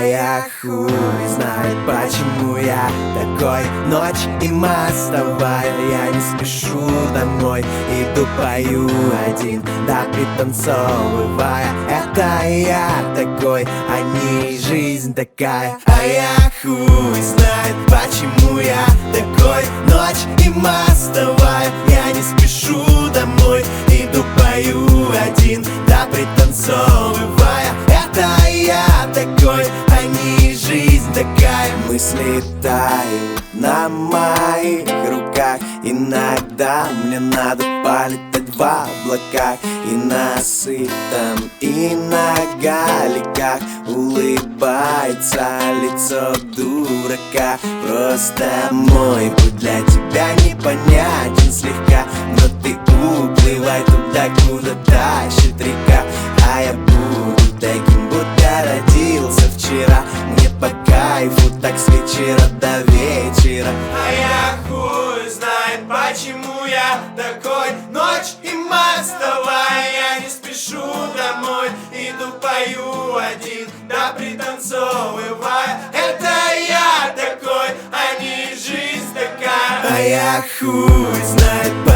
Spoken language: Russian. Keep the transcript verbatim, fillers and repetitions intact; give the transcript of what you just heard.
я хуй знает, почему я такой. Ночь и мостовая, я не спешу домой. Иду, пою один, да пританцовывая. Это я такой, а не жизнь такая. А я хуй знает, почему я такой. Ночь и мостовая, я не спешу домой. Иду, пою один, да пританцовывая. Это я такой, а не жизнь такая. Мысли тают на моих руках. Иногда мне надо полетать в облаках. И на сытом, и на галиках улыбается лицо дурака. Просто мой путь для тебя непонятен слегка. Но ты уплывай туда, куда тащит река. А я буду таким, будто родился вчера. Мне по кайфу так с вечера до вечера. А я хуй знает, почему я такой. Ночь и мостовая, я не спешу домой. Иду, пою один, да пританцовывая. Это я такой, а не жизнь такая. А я хуй знает,